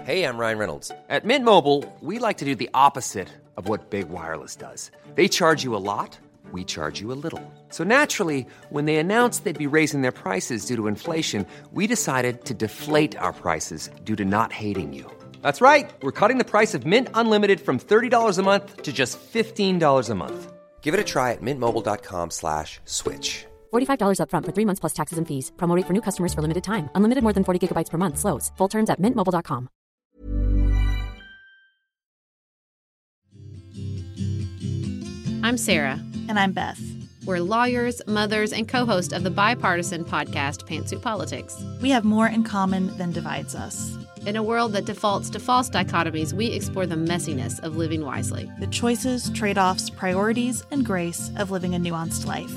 Hey, I'm Ryan Reynolds. At Mint Mobile, we like to do the opposite of what Big Wireless does. They charge you a lot, we charge you a little. So naturally, when they announced they'd be raising their prices due to inflation, we decided to deflate our prices due to not hating you. That's right. We're cutting the price of Mint Unlimited from $30 a month to just $15 a month. Give it a try at mintmobile.com/switch. $45 up front for 3 months plus taxes and fees. Promo rate for new customers for limited time. Unlimited more than 40 gigabytes per month. Slows full terms at mintmobile.com. I'm Sarah. And I'm Beth. We're lawyers, mothers, and co-host of the bipartisan podcast Pantsuit Politics. We have more in common than divides us. In a world that defaults to false dichotomies, we explore the messiness of living wisely. The choices, trade-offs, priorities, and grace of living a nuanced life.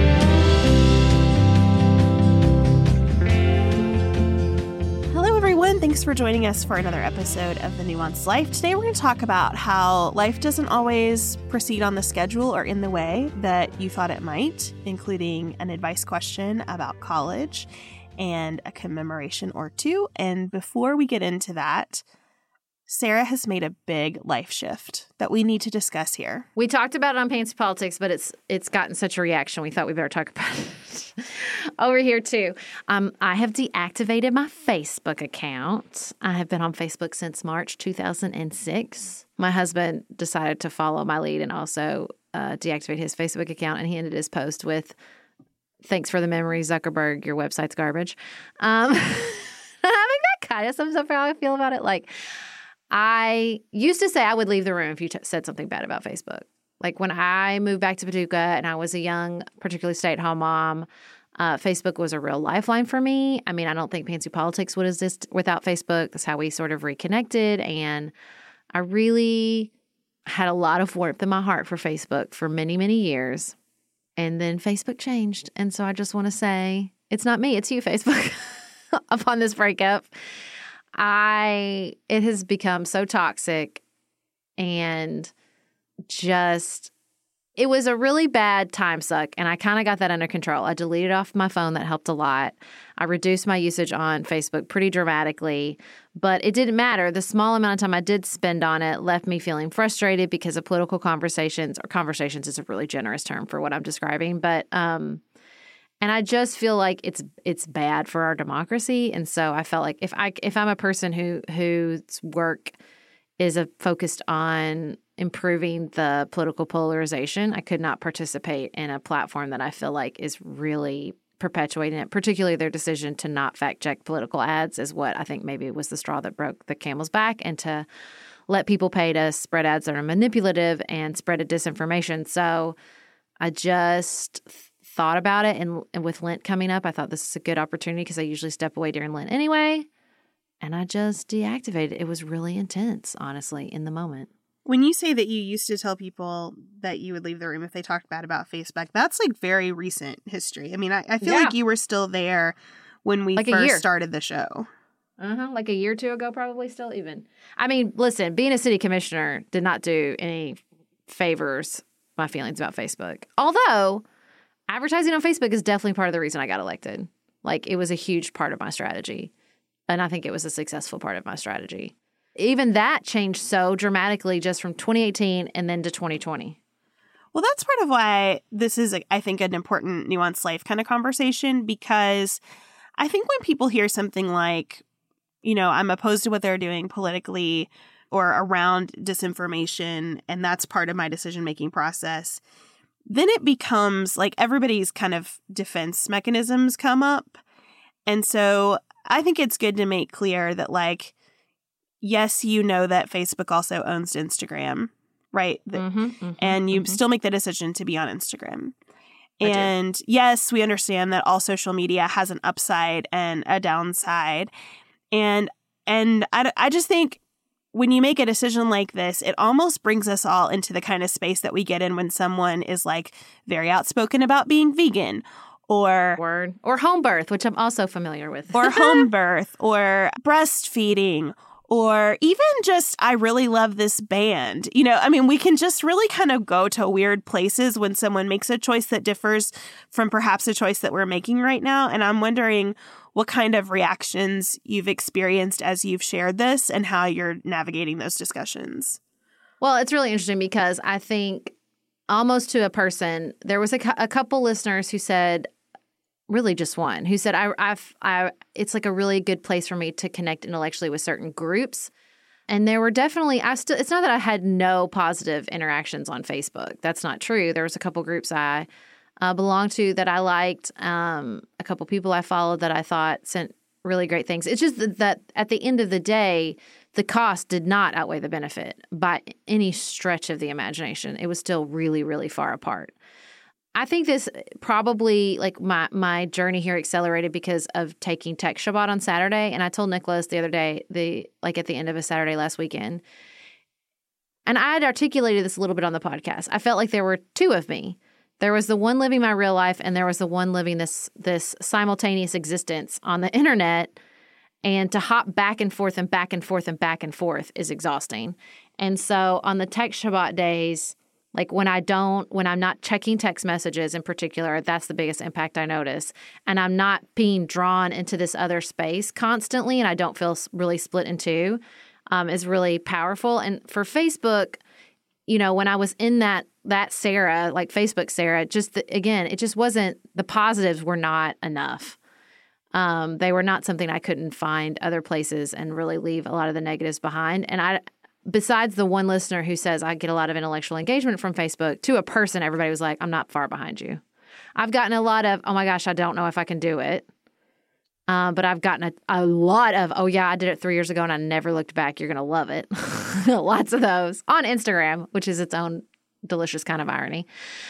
Hello, everyone. Thanks for joining us for another episode of The Nuanced Life. Today, we're going to talk about how life doesn't always proceed on the schedule or in the way that you thought it might, including an advice question about college and a commemoration or two. And before we get into that, Sarah has made a big life shift that we need to discuss here. We talked about it on Pantsuit Politics, but it's gotten such a reaction, we thought we better talk about it over here too. I have deactivated my Facebook account. I have been on Facebook since March 2006. My husband decided to follow my lead and also deactivate his Facebook account, and he ended his post with, "Thanks for the memory, Zuckerberg. Your website's garbage." I think that kind of sums up how I feel about it. Like, I used to say I would leave the room if you said something bad about Facebook. Like, when I moved back to Paducah and I was a young, particularly stay-at-home mom, Facebook was a real lifeline for me. I mean, I don't think Pantsuit Politics would exist without Facebook. That's how we sort of reconnected. And I really had a lot of warmth in my heart for Facebook for many, many years. And then Facebook changed. And so I just want to say, it's not me, it's you, Facebook, upon this breakup. It has become so toxic, and just, it was a really bad time suck, and I kind of got that under control. I deleted off my phone. That helped a lot. I reduced my usage on Facebook pretty dramatically, but it didn't matter. The small amount of time I did spend on it left me feeling frustrated because of political conversations, or conversations is a really generous term for what I'm describing, but and I just feel like it's bad for our democracy. And so I felt like if I'm a person whose work is focused on improving the political polarization, I could not participate in a platform that I feel like is really perpetuating it. Particularly their decision to not fact check political ads is what I think maybe was the straw that broke the camel's back, and to let people pay to spread ads that are manipulative and spread a disinformation. So I just thought about it, and with Lent coming up, I thought this is a good opportunity because I usually step away during Lent anyway, and I just deactivated. It was really intense, honestly, in the moment. When you say that you used to tell people that you would leave the room if they talked bad about Facebook, that's like very recent history. I mean, I feel like you were still there when we first started the show. Like a year or two ago, probably still even. I mean, listen, being a city commissioner did not do any favors my feelings about Facebook. Although advertising on Facebook is definitely part of the reason I got elected. Like, it was a huge part of my strategy. And I think it was a successful part of my strategy. Even that changed so dramatically just from 2018 and then to 2020. Well, that's part of why this is, I think, an important nuanced life kind of conversation, because I think when people hear something like, you know, I'm opposed to what they're doing politically or around disinformation, and that's part of my decision-making process, then it becomes like everybody's kind of defense mechanisms come up. And so I think it's good to make clear that, like, yes, you know that Facebook also owns Instagram, right? And you still make the decision to be on Instagram. And yes, we understand that all social media has an upside and a downside. And I just think when you make a decision like this, it almost brings us all into the kind of space that we get in when someone is like very outspoken about being vegan or home birth, which I'm also familiar with. Or home birth or breastfeeding or even just, I really love this band. You know, I mean, we can just really kind of go to weird places when someone makes a choice that differs from perhaps a choice that we're making right now. And I'm wondering what kind of reactions you've experienced as you've shared this and how you're navigating those discussions. Well, it's really interesting because I think almost to a person, there was a couple listeners who said, really just one, who said, it's like a really good place for me to connect intellectually with certain groups. And there were definitely, it's not that I had no positive interactions on Facebook. That's not true. There was a couple groups I belonged to that I liked, a couple people I followed that I thought sent really great things. It's just that at the end of the day, the cost did not outweigh the benefit by any stretch of the imagination. It was still really, really far apart. I think this probably, like, my journey here accelerated because of taking Tech Shabbat on Saturday. And I told Nicholas the other day, at the end of a Saturday last weekend, and I had articulated this a little bit on the podcast. I felt like there were two of me. There was the one living my real life, and there was the one living this simultaneous existence on the internet. And to hop back and forth and back and forth and back and forth is exhausting. And so on the Tech Shabbat days, like when I'm not checking text messages in particular, that's the biggest impact I notice. And I'm not being drawn into this other space constantly, and I don't feel really split in two, is really powerful. And for Facebook, you know, when I was in that Sarah, like Facebook Sarah, it just wasn't, the positives were not enough. They were not something I couldn't find other places and really leave a lot of the negatives behind. And besides the one listener who says I get a lot of intellectual engagement from Facebook, to a person, everybody was like, I'm not far behind you. I've gotten a lot of, oh my gosh, I don't know if I can do it. But I've gotten a lot of, oh yeah, I did it 3 years ago and I never looked back. You're going to love it. Lots of those on Instagram, which is its own delicious kind of irony.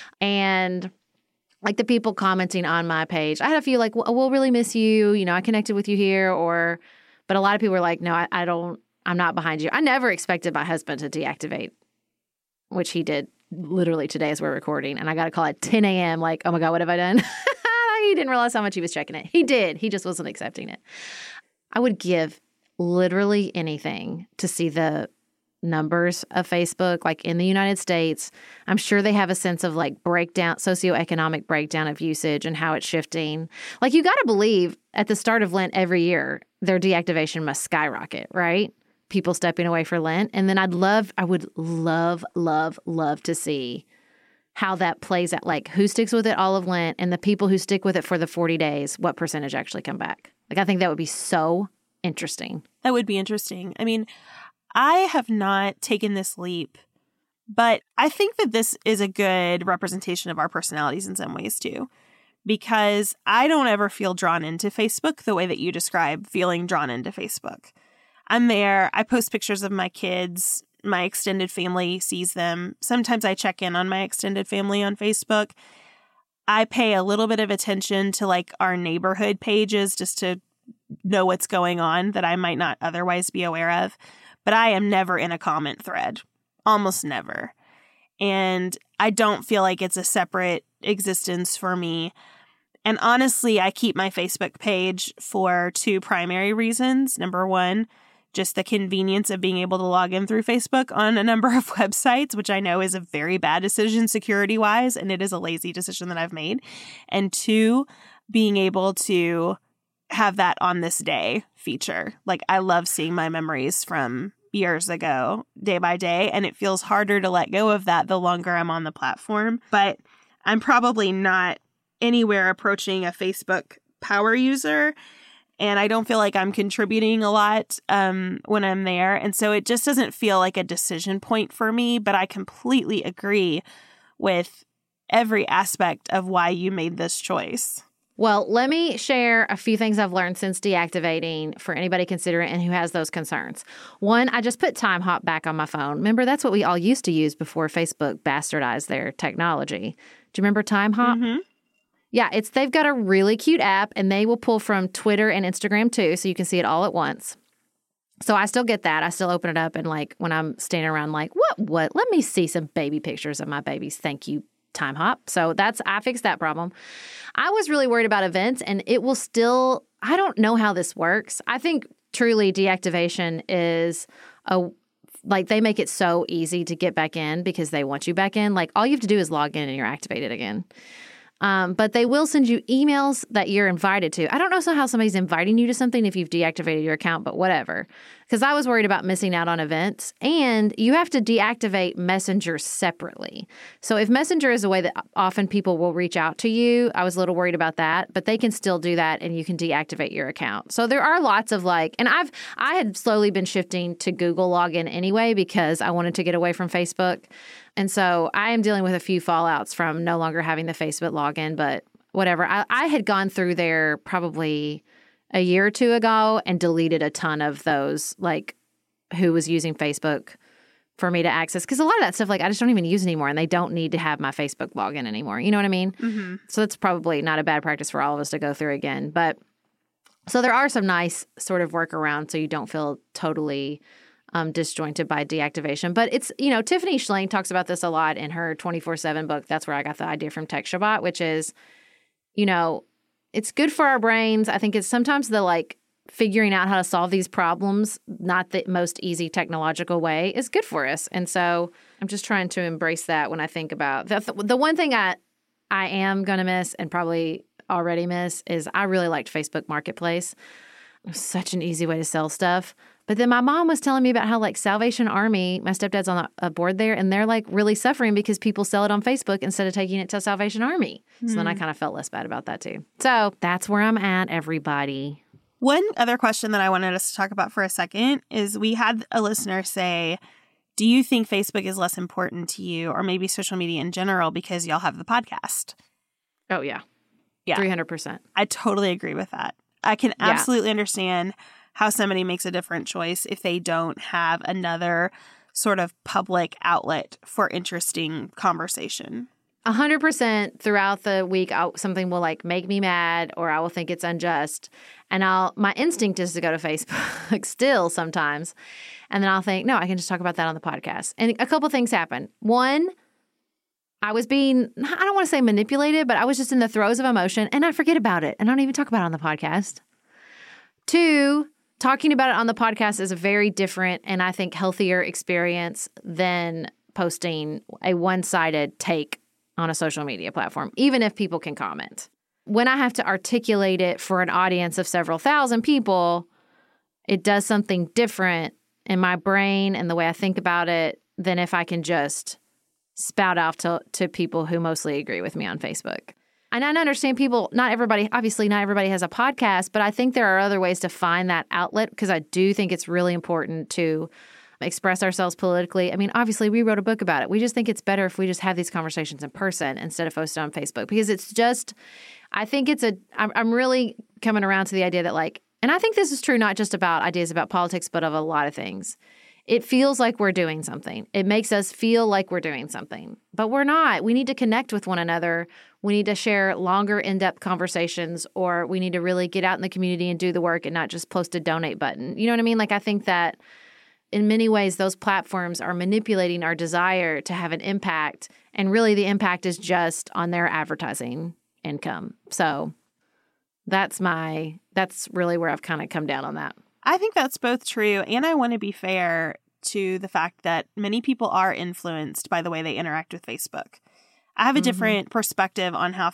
And like the people commenting on my page, I had a few like, we'll really miss you. You know, I connected with you here, but a lot of people were like, no, I'm not behind you. I never expected my husband to deactivate, which he did literally today as we're recording. And I got a call at 10 a.m. like, oh my God, what have I done? He didn't realize how much he was checking it. He did. He just wasn't accepting it. I would give literally anything to see the numbers of Facebook, like in the United States. I'm sure they have a sense of like socioeconomic breakdown of usage and how it's shifting. Like you got to believe at the start of Lent every year, their deactivation must skyrocket, right? People stepping away for Lent. And then I would love, love, love to see how that plays out. Like who sticks with it all of Lent, and the people who stick with it for the 40 days, what percentage actually come back? Like I think that would be so interesting. That would be interesting. I mean, I have not taken this leap, but I think that this is a good representation of our personalities in some ways too, because I don't ever feel drawn into Facebook the way that you describe feeling drawn into Facebook. I'm there. I post pictures of my kids. My extended family sees them. Sometimes I check in on my extended family on Facebook. I pay a little bit of attention to like our neighborhood pages just to know what's going on that I might not otherwise be aware of. But I am never in a comment thread. Almost never. And I don't feel like it's a separate existence for me. And honestly, I keep my Facebook page for two primary reasons. Number one, just the convenience of being able to log in through Facebook on a number of websites, which I know is a very bad decision security-wise, and it is a lazy decision that I've made. And two, being able to have that on this day feature. Like, I love seeing my memories from years ago, day by day, and it feels harder to let go of that the longer I'm on the platform. But I'm probably not anywhere approaching a Facebook power user, and I don't feel like I'm contributing a lot when I'm there. And so it just doesn't feel like a decision point for me, but I completely agree with every aspect of why you made this choice. Well, let me share a few things I've learned since deactivating for anybody considering and who has those concerns. One, I just put Time Hop back on my phone. Remember, that's what we all used to use before Facebook bastardized their technology. Do you remember Time Hop? Mm-hmm. Yeah, they've got a really cute app, and they will pull from Twitter and Instagram too, so you can see it all at once. So I still get that. I still open it up, and like when I'm standing around like, what? Let me see some baby pictures of my babies. Thank you, Time Hop. So I fixed that problem. I was really worried about events, and it will still, I don't know how this works. I think truly deactivation is like they make it so easy to get back in because they want you back in. Like all you have to do is log in and you're activated again. But they will send you emails that you're invited to. I don't know how somebody's inviting you to something if you've deactivated your account, but whatever. Because I was worried about missing out on events. And you have to deactivate Messenger separately. So if Messenger is a way that often people will reach out to you, I was a little worried about that. But they can still do that and you can deactivate your account. So there are lots of and I had slowly been shifting to Google login anyway because I wanted to get away from Facebook. And so I am dealing with a few fallouts from no longer having the Facebook login, but whatever. I had gone through there probably a year or two ago and deleted a ton of those, who was using Facebook for me to access. Because a lot of that stuff, I just don't even use anymore, and they don't need to have my Facebook login anymore. You know what I mean? Mm-hmm. So it's probably not a bad practice for all of us to go through again. But so there are some nice sort of workarounds so you don't feel totally disjointed by deactivation. But it's, Tiffany Shlain talks about this a lot in her 24/7 book. That's where I got the idea from Tech Shabbat, which is, it's good for our brains. I think it's sometimes the figuring out how to solve these problems, not the most easy technological way, is good for us. And so I'm just trying to embrace that when I think about the one thing I am going to miss and probably already miss is I really liked Facebook Marketplace. It was such an easy way to sell stuff. But then my mom was telling me about how Salvation Army, my stepdad's on a board there, and they're really suffering because people sell it on Facebook instead of taking it to Salvation Army. So then I kind of felt less bad about that too. So that's where I'm at, everybody. One other question that I wanted us to talk about for a second is we had a listener say, do you think Facebook is less important to you or maybe social media in general because y'all have the podcast? Oh, yeah. Yeah. 300%. I totally agree with that. I can absolutely understand how somebody makes a different choice if they don't have another sort of public outlet for interesting conversation. 100% throughout the week, something will make me mad or I will think it's unjust. And my instinct is to go to Facebook still sometimes. And then I'll think, no, I can just talk about that on the podcast. And a couple things happen. One, I was being, I don't want to say manipulated, but I was just in the throes of emotion and I forget about it. And I don't even talk about it on the podcast. Two, talking about it on the podcast is a very different and I think healthier experience than posting a one-sided take on a social media platform, even if people can comment. When I have to articulate it for an audience of several thousand people, it does something different in my brain and the way I think about it than if I can just spout off to people who mostly agree with me on Facebook. And I understand not everybody has a podcast, but I think there are other ways to find that outlet because I do think it's really important to express ourselves politically. I mean, obviously, we wrote a book about it. We just think it's better if we just have these conversations in person instead of posted on Facebook because it's just, I think I'm really coming around to the idea that and I think this is true not just about ideas about politics, but of a lot of things. It feels like we're doing something. It makes us feel like we're doing something, but we're not. We need to connect with one another. We need to share longer, in-depth conversations, or we need to really get out in the community and do the work and not just post a donate button. You know what I mean? I think that in many ways, those platforms are manipulating our desire to have an impact, and really the impact is just on their advertising income. So that's really where I've kind of come down on that. I think that's both true, and I want to be fair to the fact that many people are influenced by the way they interact with Facebook. I have a different perspective on how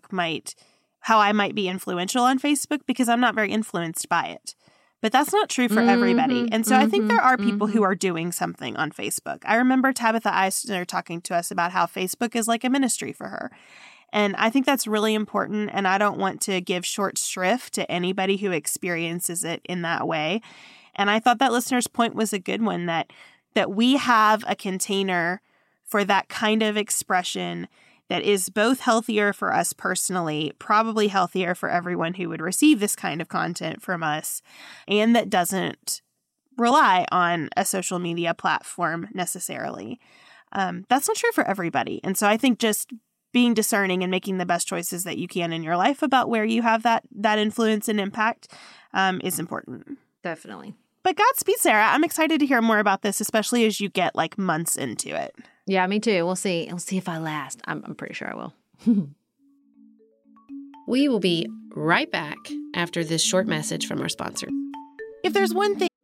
I might be influential on Facebook because I'm not very influenced by it. But that's not true for everybody. And so I think there are people who are doing something on Facebook. I remember Tabitha Eisner talking to us about how Facebook is like a ministry for her. And I think that's really important. And I don't want to give short shrift to anybody who experiences it in that way. And I thought that listener's point was a good one, that we have a container for that kind of expression that is both healthier for us personally, probably healthier for everyone who would receive this kind of content from us, and that doesn't rely on a social media platform necessarily. That's not true for everybody. And so I think just being discerning and making the best choices that you can in your life about where you have that influence and impact is important. Definitely. But Godspeed, Sarah. I'm excited to hear more about this, especially as you get months into it. Yeah, me too. We'll see. We'll see if I last. I'm pretty sure I will. We will be right back after this short message from our sponsor. If there's one thing.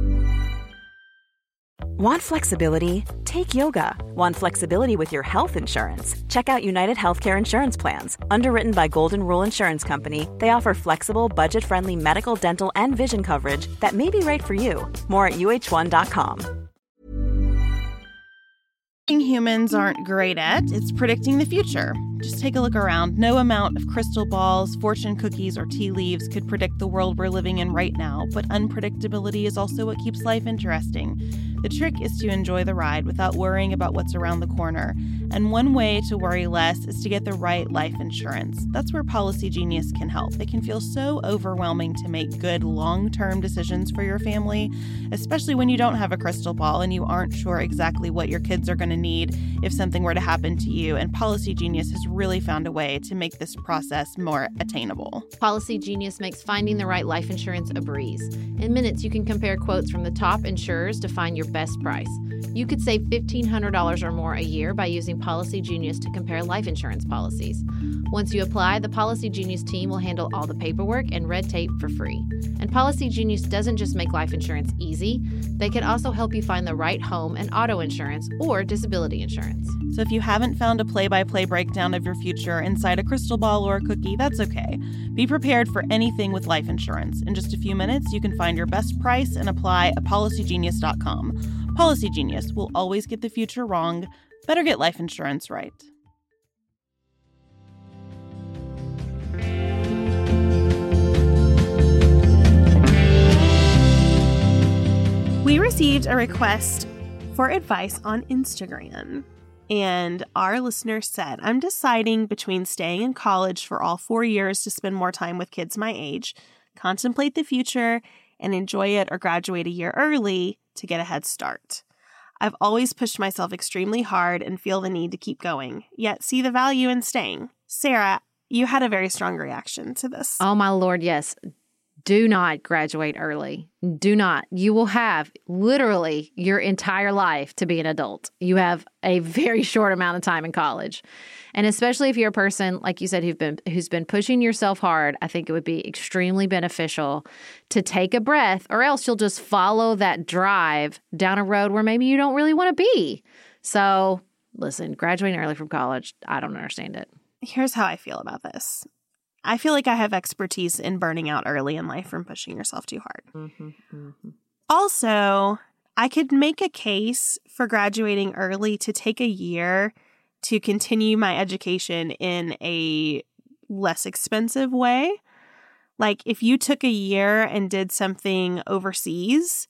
Want flexibility? Take yoga. Want flexibility with your health insurance? Check out United Healthcare Insurance Plans. Underwritten by Golden Rule Insurance Company, they offer flexible, budget-friendly medical, dental, and vision coverage that may be right for you. More at uh1.com. Humans aren't great at, it's predicting the future. Just take a look around. No amount of crystal balls, fortune cookies, or tea leaves could predict the world we're living in right now, but unpredictability is also what keeps life interesting. The trick is to enjoy the ride without worrying about what's around the corner. And one way to worry less is to get the right life insurance. That's where Policy Genius can help. It can feel so overwhelming to make good long-term decisions for your family, especially when you don't have a crystal ball and you aren't sure exactly what your kids are going to need if something were to happen to you. And Policy Genius has really found a way to make this process more attainable. Policy Genius makes finding the right life insurance a breeze. In minutes, you can compare quotes from the top insurers to find your best price. You could save $1,500 or more a year by using Policy Genius to compare life insurance policies. Once you apply, the Policy Genius team will handle all the paperwork and red tape for free. And Policy Genius doesn't just make life insurance easy, they can also help you find the right home and auto insurance or disability insurance. So if you haven't found a play-by-play breakdown of your future inside a crystal ball or a cookie, that's okay. Be prepared for anything with life insurance. In just a few minutes, you can find your best price and apply at policygenius.com. Policy Genius will always get the future wrong. Better get life insurance right. We received a request for advice on Instagram, and our listener said, I'm deciding between staying in college for all 4 years to spend more time with kids my age, contemplate the future, and enjoy it, or graduate a year early to get a head start. I've always pushed myself extremely hard and feel the need to keep going, yet see the value in staying. Sarah, you had a very strong reaction to this. Oh, my Lord, yes. Do not graduate early. Do not. You will have literally your entire life to be an adult. You have a very short amount of time in college. And especially if you're a person, like you said, who's been pushing yourself hard, I think it would be extremely beneficial to take a breath, or else you'll just follow that drive down a road where maybe you don't really want to be. So listen, graduating early from college, I don't understand it. Here's how I feel about this. I feel like I have expertise in burning out early in life from pushing yourself too hard. Also, I could make a case for graduating early to take a year to continue my education in a less expensive way. Like if you took a year and did something overseas,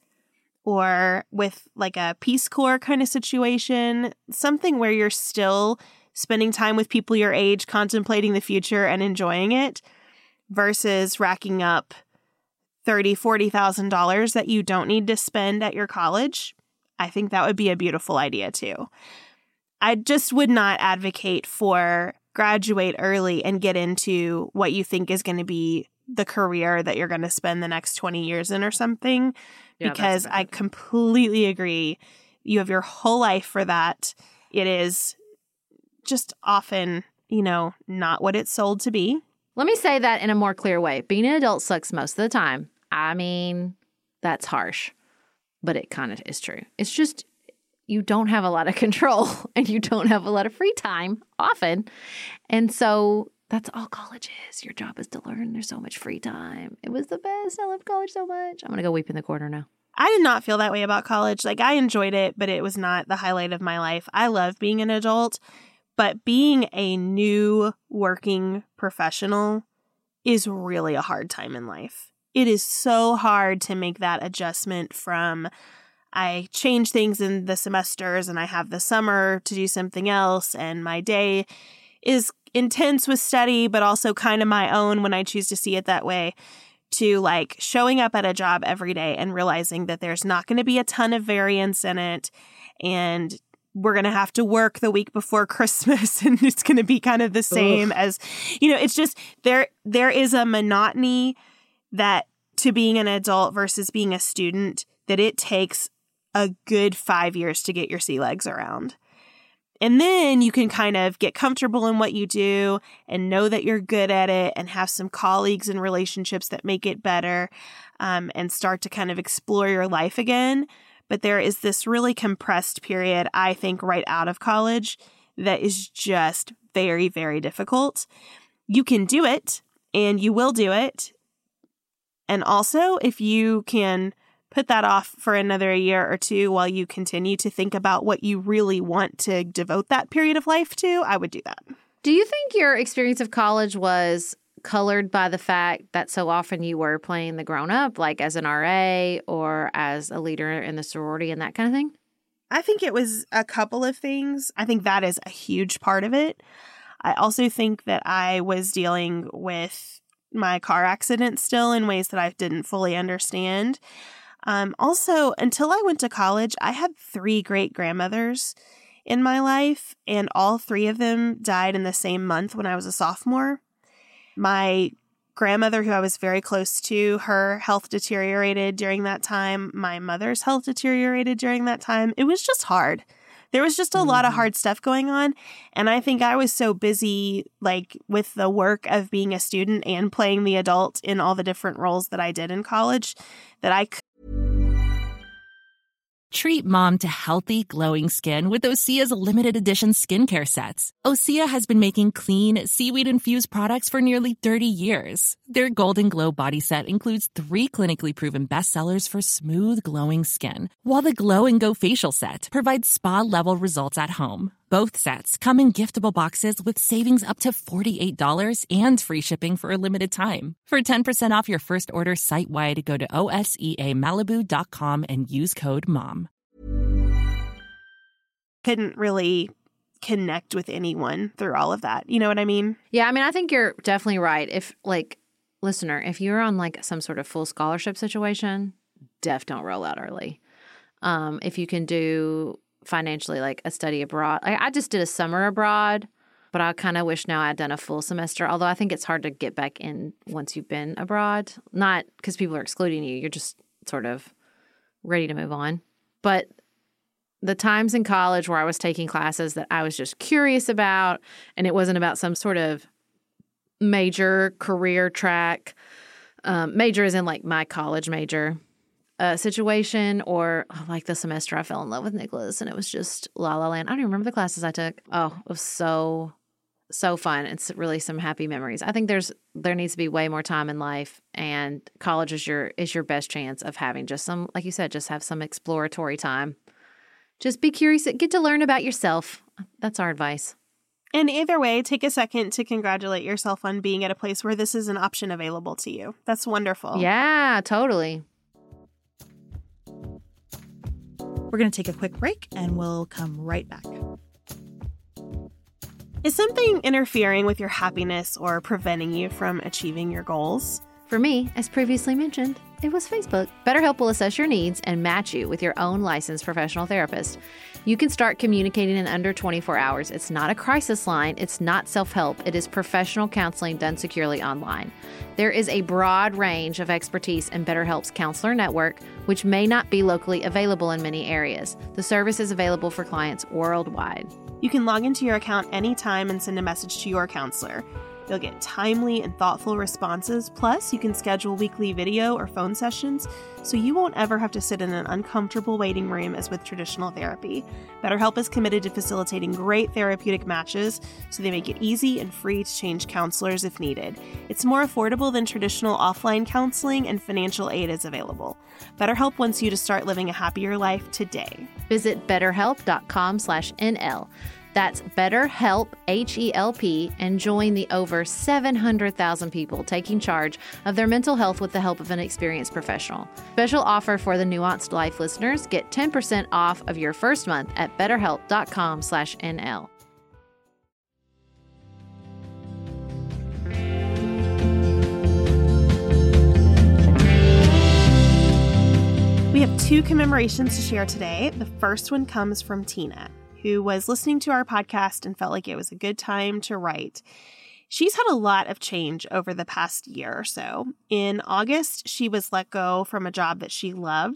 or with like a Peace Corps kind of situation, something where you're still spending time with people your age, contemplating the future and enjoying it, versus racking up $30,000, $40,000 that you don't need to spend at your college. I think that would be a beautiful idea too. I just would not advocate for graduate early and get into what you think is going to be the career that you're going to spend the next 20 years in or something, because I completely agree. You have your whole life for that. It is just often, not what it's sold to be. Let me say that in a more clear way. Being an adult sucks most of the time. I mean, that's harsh, but it kind of is true. It's just you don't have a lot of control and you don't have a lot of free time often. And so that's all college is. Your job is to learn. There's so much free time. It was the best. I loved college so much. I'm going to go weep in the corner now. I did not feel that way about college. Like, I enjoyed it, but it was not the highlight of my life. I love being an adult. But being a new working professional is really a hard time in life. It is so hard to make that adjustment from I change things in the semesters and I have the summer to do something else, and my day is intense with study, but also kind of my own when I choose to see it that way, to like showing up at a job every day and realizing that there's not going to be a ton of variance in it, and we're going to have to work the week before Christmas and it's going to be kind of the same as, it's just there is a monotony that to being an adult versus being a student that it takes a good 5 years to get your sea legs around. And then you can kind of get comfortable in what you do and know that you're good at it and have some colleagues and relationships that make it better, and start to kind of explore your life again. But there is this really compressed period, I think, right out of college that is just very, very difficult. You can do it and you will do it. And also, if you can put that off for another year or two while you continue to think about what you really want to devote that period of life to, I would do that. Do you think your experience of college was colored by the fact that so often you were playing the grown-up, like as an RA or as a leader in the sorority and that kind of thing? I think it was a couple of things. I think that is a huge part of it. I also think that I was dealing with my car accident still in ways that I didn't fully understand. Also, until I went to college, I had 3 great-grandmothers in my life, and all 3 of them died in the same month when I was a sophomore. My grandmother, who I was very close to, her health deteriorated during that time. My mother's health deteriorated during that time. It was just hard. There was just a lot of hard stuff going on. And I think I was so busy, like, with the work of being a student and playing the adult in all the different roles that I did in college that I Treat mom to healthy, glowing skin with Osea's limited edition skincare sets. Osea has been making clean, seaweed-infused products for nearly 30 years. Their Golden Glow body set includes 3 clinically proven bestsellers for smooth, glowing skin, while the Glow and Go facial set provides spa-level results at home. Both sets come in giftable boxes with savings up to $48 and free shipping for a limited time. For 10% off your first order site-wide, go to OSEAMalibu.com and use code MOM. couldn't really connect with anyone through all of that. You know what I mean? Yeah, I mean, I think you're definitely right. If, like, listener, if you're on, like, some sort of full scholarship situation, don't roll out early. If you can do financially, like, a study abroad. I just did a summer abroad, but I kind of wish now I'd done a full semester, although I think it's hard to get back in once you've been abroad. Not because people are excluding you. You're just sort of ready to move on. But the times in college where I was taking classes that I was just curious about, and it wasn't about some sort of major career track, major as in like my college major situation, or like the semester I fell in love with Nicholas and it was just La La Land. I don't even remember the classes I took. Oh, it was so fun. It's really some happy memories. I think there needs to be way more time in life, and college is your best chance of having just some, like you said, just have some exploratory time. Just be curious, get to learn about yourself. That's our advice. And either way, take a second to congratulate yourself on being at a place where this is an option available to you. That's wonderful. Yeah, totally. We're going to take a quick break and we'll come right back. Is something interfering with your happiness or preventing you from achieving your goals? For me, as previously mentioned, it was Facebook. BetterHelp will assess your needs and match you with your own licensed professional therapist. You can start communicating in under 24 hours. It's not a crisis line. It's not self-help. It is professional counseling done securely online. There is a broad range of expertise in BetterHelp's counselor network, which may not be locally available in many areas. The service is available for clients worldwide. You can log into your account anytime and send a message to your counselor. You'll get timely and thoughtful responses. Plus, you can schedule weekly video or phone sessions, so you won't ever have to sit in an uncomfortable waiting room as with traditional therapy. BetterHelp is committed to facilitating great therapeutic matches, so they make it easy and free to change counselors if needed. It's more affordable than traditional offline counseling, and financial aid is available. BetterHelp wants you to start living a happier life today. Visit betterhelp.com/NL. That's BetterHelp, H-E-L-P, and join the over 700,000 people taking charge of their mental health with the help of an experienced professional. Special offer for the Nuanced Life listeners. Get 10% off of your first month at betterhelp.com/NL. We have 2 commemorations to share today. The first one comes from Tina, who was listening to our podcast and felt like it was a good time to write. She's had a lot of change over the past year or so. In August, she was let go from a job that she loved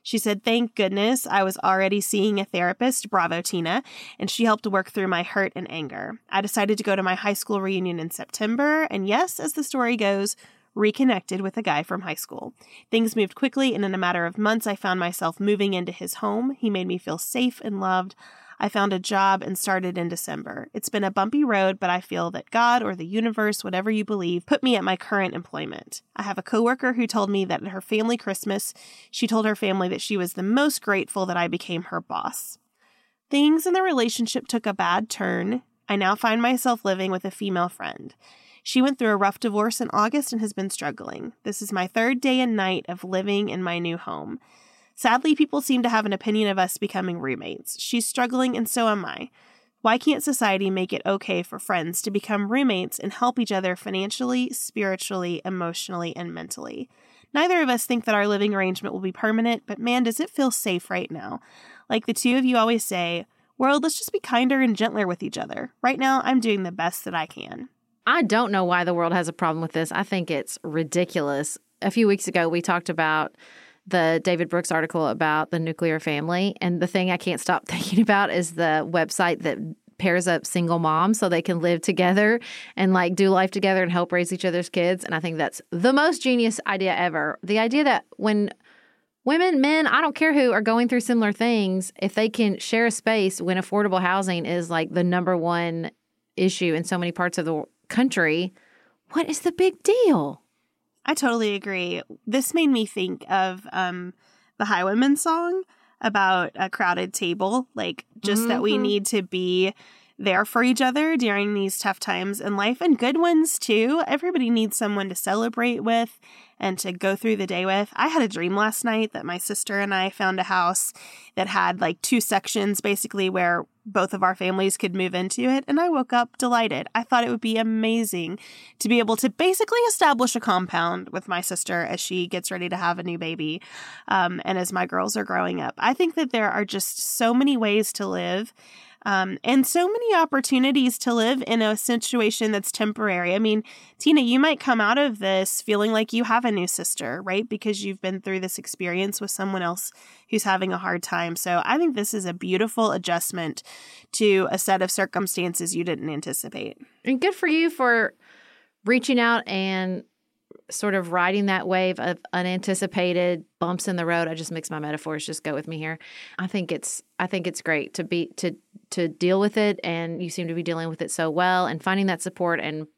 She said, "Thank goodness I was already seeing a therapist, bravo Tina, and she helped work through my hurt and anger. I decided to go to my high school reunion in September, and yes, as the story goes, reconnected with a guy from high school. Things moved quickly, and in a matter of months, I found myself moving into his home. He made me feel safe and loved. I found a job and started in December. It's been a bumpy road, but I feel that God or the universe, whatever you believe, put me at my current employment. I have a coworker who told me that at her family Christmas, she told her family that she was the most grateful that I became her boss. Things in the relationship took a bad turn. I now find myself living with a female friend. She went through a rough divorce in August and has been struggling. This is my third day and night of living in my new home. Sadly, people seem to have an opinion of us becoming roommates. She's struggling and so am I. Why can't society make it okay for friends to become roommates and help each other financially, spiritually, emotionally, and mentally? Neither of us think that our living arrangement will be permanent, but man, does it feel safe right now. Like the two of you always say, world, let's just be kinder and gentler with each other. Right now, I'm doing the best that I can. I don't know why the world has a problem with this. I think it's ridiculous. A few weeks ago, we talked about the David Brooks article about the nuclear family. And the thing I can't stop thinking about is the website that pairs up single moms so they can live together and like do life together and help raise each other's kids. And I think that's the most genius idea ever. The idea that when women, men, I don't care who, are going through similar things, if they can share a space when affordable housing is like the number one issue in so many parts of the country, what is the big deal? I totally agree. This made me think of the Highwomen song about a crowded table, like just that we need to be there for each other during these tough times in life, and good ones too. Everybody needs someone to celebrate with and to go through the day with. I had a dream last night that my sister and I found a house that had like two sections basically where both of our families could move into it, and I woke up delighted. I thought it would be amazing to be able to basically establish a compound with my sister as she gets ready to have a new baby, and as my girls are growing up. I think that there are just so many ways to live, and so many opportunities to live in a situation that's temporary. I mean, Tina, you might come out of this feeling like you have a new sister, right? Because you've been through this experience with someone else who's having a hard time. So I think this is a beautiful adjustment to a set of circumstances you didn't anticipate. And good for you for reaching out and sort of riding that wave of unanticipated bumps in the road. I just mix my metaphors. Just go with me here. I think it's great to deal with it, and you seem to be dealing with it so well, and finding that support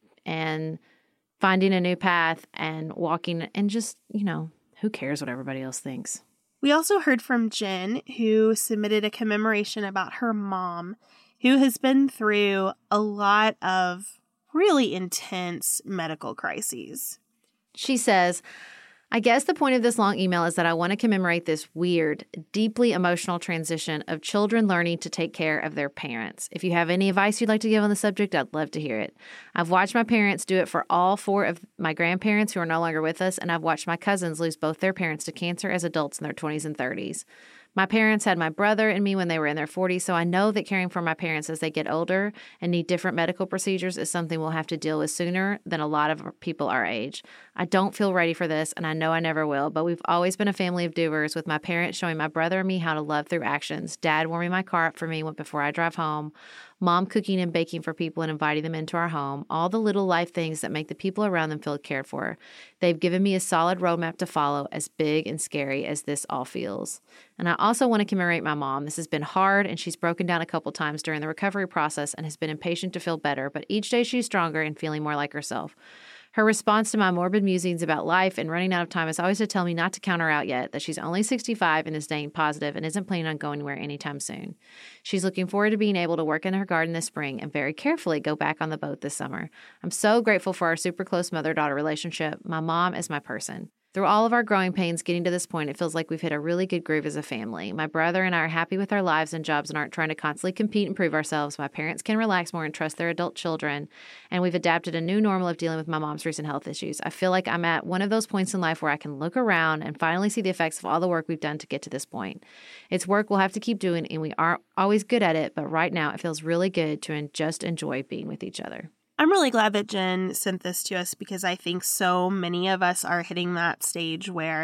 and finding a new path and walking, and just, who cares what everybody else thinks. We also heard from Jen, who submitted a commemoration about her mom, who has been through a lot of really intense medical crises. She says, I guess the point of this long email is that I want to commemorate this weird, deeply emotional transition of children learning to take care of their parents. If you have any advice you'd like to give on the subject, I'd love to hear it. I've watched my parents do it for all four of my grandparents who are no longer with us, and I've watched my cousins lose both their parents to cancer as adults in their 20s and 30s. My parents had my brother and me when they were in their 40s, so I know that caring for my parents as they get older and need different medical procedures is something we'll have to deal with sooner than a lot of people our age. I don't feel ready for this, and I know I never will, but we've always been a family of doers, with my parents showing my brother and me how to love through actions, Dad warming my car up for me before I drive home, Mom cooking and baking for people and inviting them into our home, all the little life things that make the people around them feel cared for. They've given me a solid roadmap to follow, as big and scary as this all feels. And I also want to commemorate my mom. This has been hard, and she's broken down a couple times during the recovery process and has been impatient to feel better, but each day she's stronger and feeling more like herself. Her response to my morbid musings about life and running out of time is always to tell me not to count her out yet, that she's only 65 and is staying positive and isn't planning on going anywhere anytime soon. She's looking forward to being able to work in her garden this spring and very carefully go back on the boat this summer. I'm so grateful for our super close mother-daughter relationship. My mom is my person. Through all of our growing pains getting to this point, it feels like we've hit a really good groove as a family. My brother and I are happy with our lives and jobs and aren't trying to constantly compete and prove ourselves. My parents can relax more and trust their adult children. And we've adapted a new normal of dealing with my mom's recent health issues. I feel like I'm at one of those points in life where I can look around and finally see the effects of all the work we've done to get to this point. It's work we'll have to keep doing, and we aren't always good at it, but right now it feels really good to just enjoy being with each other. I'm really glad that Jen sent this to us, because I think so many of us are hitting that stage where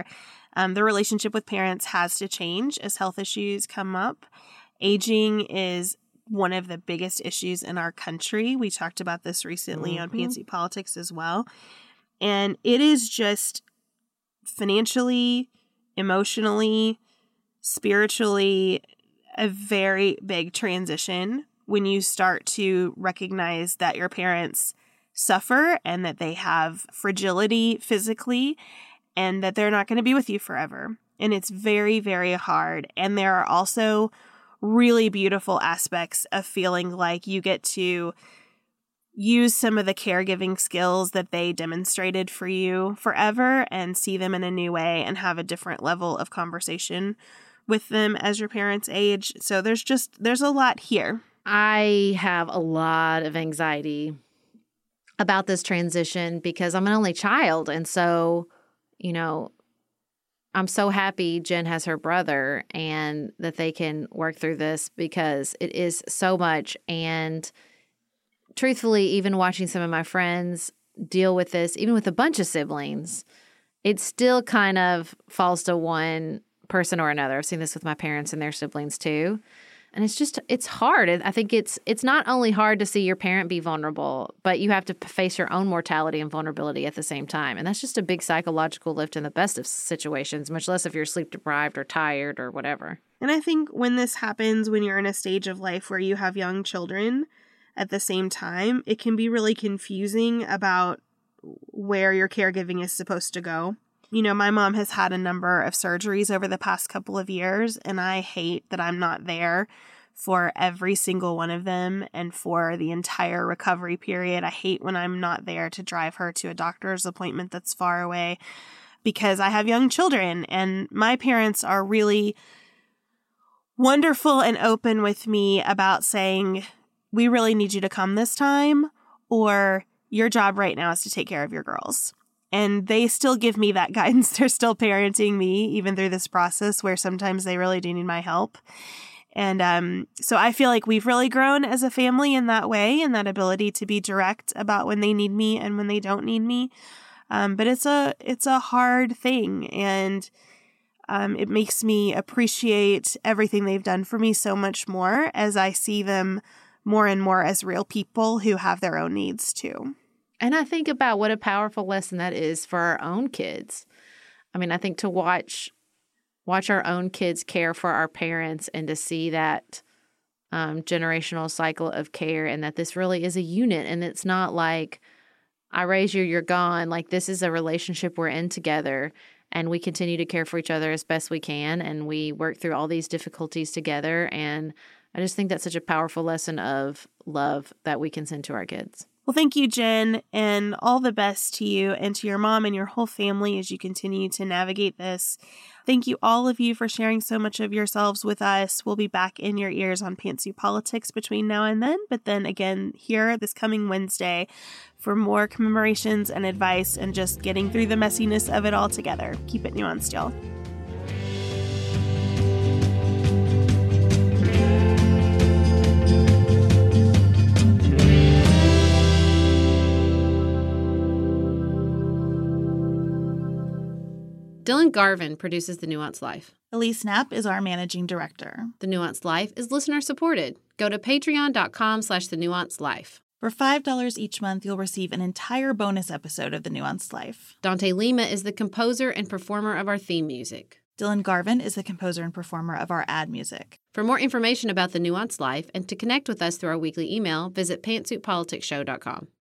The relationship with parents has to change as health issues come up. Aging is one of the biggest issues in our country. We talked about this recently on Pantsuit Politics as well. And it is just financially, emotionally, spiritually, a very big transition when you start to recognize that your parents suffer and that they have fragility physically and that they're not going to be with you forever. And it's very, very hard. And there are also really beautiful aspects of feeling like you get to use some of the caregiving skills that they demonstrated for you forever and see them in a new way and have a different level of conversation with them as your parents age. So there's a lot here. I have a lot of anxiety about this transition because I'm an only child. And so, I'm so happy Jen has her brother and that they can work through this because it is so much. And truthfully, even watching some of my friends deal with this, even with a bunch of siblings, it still kind of falls to one person or another. I've seen this with my parents and their siblings too. And it's hard. I think it's not only hard to see your parent be vulnerable, but you have to face your own mortality and vulnerability at the same time. And that's just a big psychological lift in the best of situations, much less if you're sleep deprived or tired or whatever. And I think when this happens, when you're in a stage of life where you have young children at the same time, it can be really confusing about where your caregiving is supposed to go. My mom has had a number of surgeries over the past couple of years, and I hate that I'm not there for every single one of them and for the entire recovery period. I hate when I'm not there to drive her to a doctor's appointment that's far away because I have young children, and my parents are really wonderful and open with me about saying, we really need you to come this time, or your job right now is to take care of your girls. And they still give me that guidance. They're still parenting me even through this process where sometimes they really do need my help. And so I feel like we've really grown as a family in that way and that ability to be direct about when they need me and when they don't need me. But it's a hard thing. And it makes me appreciate everything they've done for me so much more as I see them more and more as real people who have their own needs too. And I think about what a powerful lesson that is for our own kids. I mean, I think to watch our own kids care for our parents and to see that generational cycle of care and that this really is a unit and it's not like I raise you, you're gone. Like this is a relationship we're in together and we continue to care for each other as best we can and we work through all these difficulties together. And I just think that's such a powerful lesson of love that we can send to our kids. Well, thank you, Jen, and all the best to you and to your mom and your whole family as you continue to navigate this. Thank you, all of you, for sharing so much of yourselves with us. We'll be back in your ears on Pantsuit Politics between now and then, but then again here this coming Wednesday for more commemorations and advice and just getting through the messiness of it all together. Keep it nuanced, y'all. Dylan Garvin produces The Nuanced Life. Elise Knapp is our managing director. The Nuanced Life is listener-supported. Go to patreon.com/thenuancedlife. For $5 each month, you'll receive an entire bonus episode of The Nuanced Life. Dante Lima is the composer and performer of our theme music. Dylan Garvin is the composer and performer of our ad music. For more information about The Nuanced Life and to connect with us through our weekly email, visit pantsuitpoliticsshow.com.